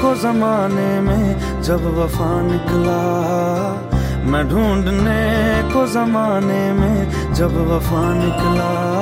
को जमाने में जब वफा निकला, मैं ढूंढने को जमाने में जब वफा निकला।